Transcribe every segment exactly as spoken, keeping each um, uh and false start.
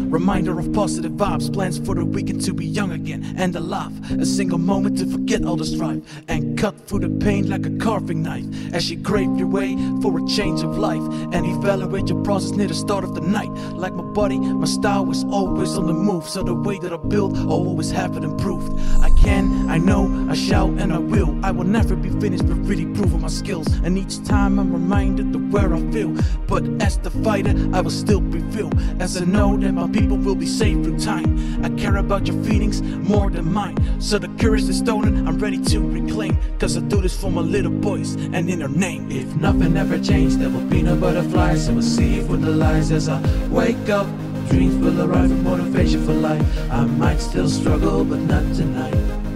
Reminder of positive vibes, plans for the weekend to be young again and alive. A single moment to forget all the strife and cut through the pain like a carving knife. As you crave your way for a change of life and evaluate your process near the start of the night. Like my body, my style was always on the move, so the way that I build, I'll always have it improved. I can, I know, I shall, and I will. I will never be finished, but really proving my skills. And each time I'm reminded of where I feel. But as the fighter, I will still prevail, as I know that my people will be saved through time. I care about your feelings more than mine, so the courage that's stolen, I'm ready to reclaim. Cause I do this for my little boys and in their name. If nothing ever changed, there will be no butterflies. I will see it with the lies as I wake up. Dreams will arrive with motivation for life. I might still struggle, but not tonight.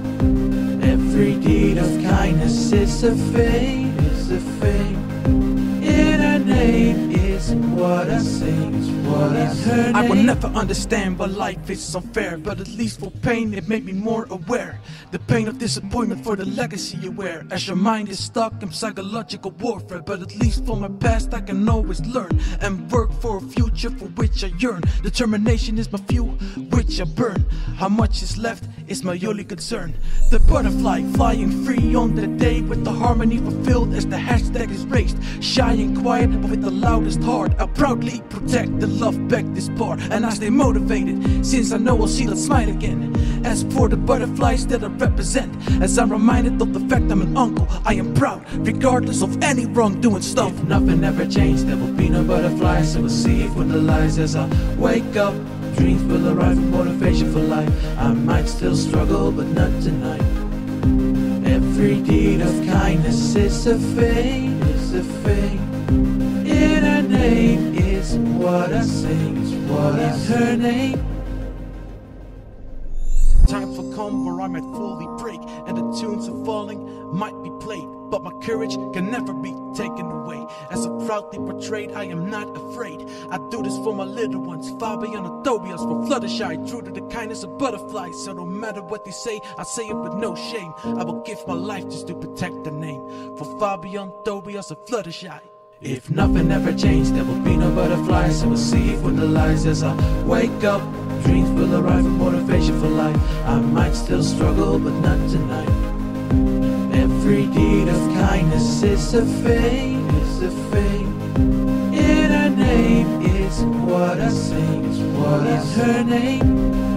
Every deed of kindness is a fate, is a fate. In her name is what I sing, is what I sing. I will never understand why life is unfair, but at least for pain it made me more aware. The pain of disappointment for the legacy you wear. As your mind is stuck in psychological warfare, but at least for my past I can always learn and work for a future for which I yearn. Determination is my fuel, which I burn. How much is left is my only concern. The butterfly flying free on the day, with the harmony fulfilled as the hashtag is raised. Shy and quiet, but with the loudest heart, I'll proudly protect the love back this part. And I stay motivated, since I know I'll see the smile again. As for the butterflies that I represent, as I'm reminded of the fact I'm an uncle, I am proud, regardless of any wrongdoing stuff. If nothing ever changed, there will be no butterflies. I will see it with the lies as I wake up. Dreams will arrive with motivation for life. I might still struggle, but not tonight. Every deed of kindness is a fate, is a fate. In her name is what I sing, is what I sing. Her name. Time for come where I might fully break, and the tunes of falling might be played, but my courage can never be taken away. As I proudly portrayed, I am not afraid. I do this for my little ones, Fabian and Tobias, for Fluttershy, true to the kindness of butterflies. So no matter what they say, I say it with no shame. I will give my life just to protect the name, for Fabian, Tobias and Fluttershy. If nothing ever changed, there will be no butterflies. I will see it with the lies as I wake up. Dreams will arrive with motivation for life. I might still struggle, but not tonight. Every deed of kindness is a fate, is a fate. In her name is what I sing, is what I sing. Her name.